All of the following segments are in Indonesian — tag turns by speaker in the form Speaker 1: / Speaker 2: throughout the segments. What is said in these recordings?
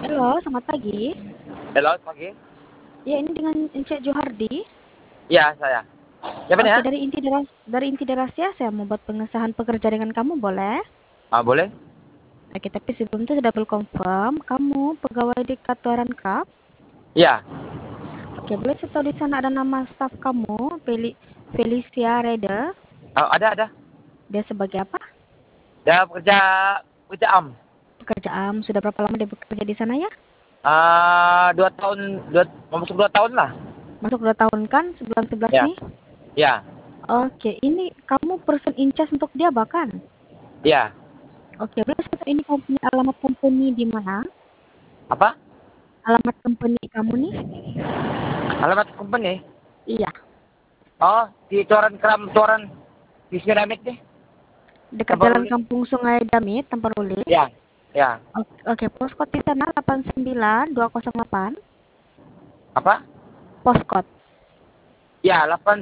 Speaker 1: Halo, selamat pagi.
Speaker 2: Halo, pagi.
Speaker 1: Ya, ini dengan Cek Johardi.
Speaker 2: Iya, saya. Siapa nih
Speaker 1: Oke,
Speaker 2: ya?
Speaker 1: dari Inti Rahasia saya mau buat pengesahan pekerja dengan kamu, boleh?
Speaker 2: Boleh?
Speaker 1: Oke, tapi sebelum itu sudah double confirm, kamu pegawai di Katuaran Cup.
Speaker 2: Iya.
Speaker 1: Oke, boleh saya tahu di sana ada nama staf kamu, Felicia Reda.
Speaker 2: Ada.
Speaker 1: Dia sebagai apa?
Speaker 2: Dia kerja am.
Speaker 1: Pekerjaan, sudah berapa lama dia bekerja di sana ya?
Speaker 2: 2 tahun, mau masuk 2 tahun lah.
Speaker 1: Masuk 2 tahun kan, sebulan 11
Speaker 2: Ya,
Speaker 1: nih.
Speaker 2: ya,
Speaker 1: Oke, ini kamu person in charge untuk dia bahkan.
Speaker 2: ya.
Speaker 1: Oke, boleh saya tahu ini kamu punya alamat company di mana?
Speaker 2: Apa?
Speaker 1: Alamat company kamu nih?
Speaker 2: Alamat company?
Speaker 1: Iya,
Speaker 2: Oh, di Toran di Siramik deh.
Speaker 1: dekat
Speaker 2: Tempat
Speaker 1: Jalan
Speaker 2: Ruli.
Speaker 1: Kampung Sungai Damit, Tamparuli.
Speaker 2: Ya, ya.
Speaker 1: Oke, postcode di sana 89208.
Speaker 2: Apa?
Speaker 1: Postcode.
Speaker 2: Ya,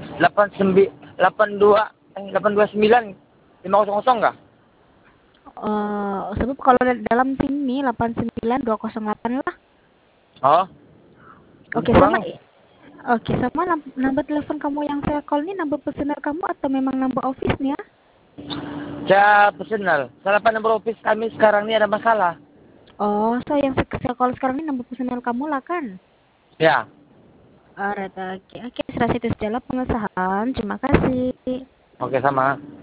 Speaker 2: 829 500 enggak?
Speaker 1: Sebab kalau dalam sini 89208 lah.
Speaker 2: Oh,
Speaker 1: Oke, sama
Speaker 2: kurang.
Speaker 1: Oke, sama nomor telepon kamu yang saya call ini nomor personal kamu atau memang nomor office-nya?
Speaker 2: Saya personal. Salah nomor office kami sekarang ini ada masalah.
Speaker 1: Oh, so yang saya call sekarang ini nomor personal kamu lah kan?
Speaker 2: Ya.
Speaker 1: Alright, oke. Oke, serah itu segala pengesahan. Terima kasih.
Speaker 2: Oke, sama.